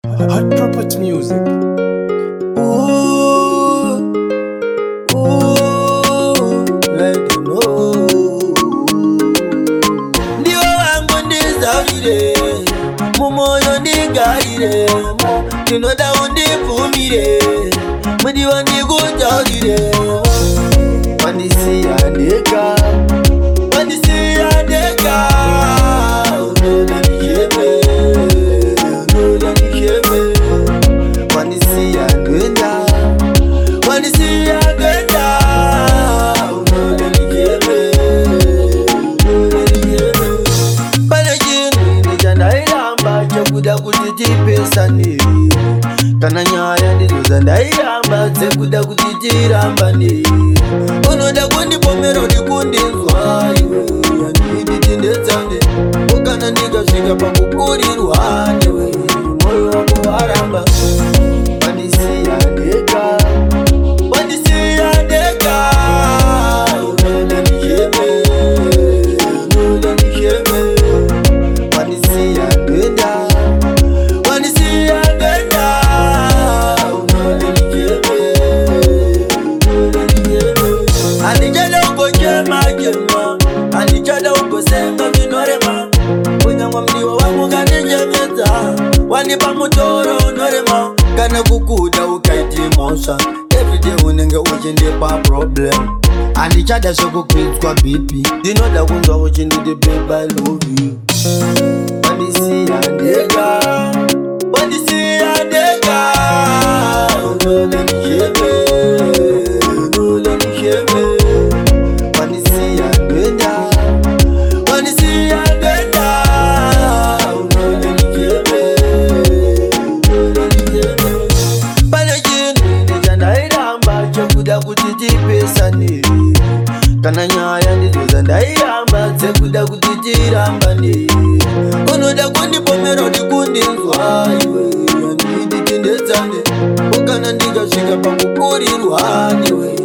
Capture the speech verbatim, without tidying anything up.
Hot Prophet Music. Ooh, ooh, let you know. Ndiyo wangu ndizaurire, mumoyo ndigarire, ndinoda undipfumire, mudiwa ndikutaurire. Wandisiya ndega, wandisiya ndega, unoda ndihebe, unoda ndihebe. Wandisiya ndenda, wandisiya ndenda, unoda ndihebe, unoda ndihebe. Pane chinhu chandayiramba chekuda kuti tipesane, kana nyaya ndidzo ndairamba dzekuda kuti tirambane. Unoda kundipomera uri kundinzwa iwe, handidi tindetsane, ukana ndikasvika pakukurirwa newe, moyo wangu waramba. Wandisiya ndega, wandisiya ndega, unoda ndihebe, unoda ndihebe. Wandisiya ndenda, wandisiya ndenda, unoda ndihebe, unoda ndihebe. Andichada ukochema chema, andichada ukosenga vinorema, kunyangwa mdiwa wangu kandichemedza, wandipa mutoro unorema, kana kukuda ukaiti mosha, everyday unenge uchindipa problem. Andichada zvekukwitswa B P, ndinoda kunzwa uchinditi babe I love you. Wandisiya ndega, wandisiya ndega, unoda ndihebe, unoda ndihebe. Wandisiya ndenda, wandisiya ndenda, unoda ndihebe, unoda ndihebe. Pane chinhu chandayiramba chekuda kuti tipesane, kana nyaya ndidzo ndairamba dzekuda kuti tirambane. Unoda kundipomera uri kundinzwa iwe, handidi tindetsane, ukana ndikasvika pakukurirwa newe,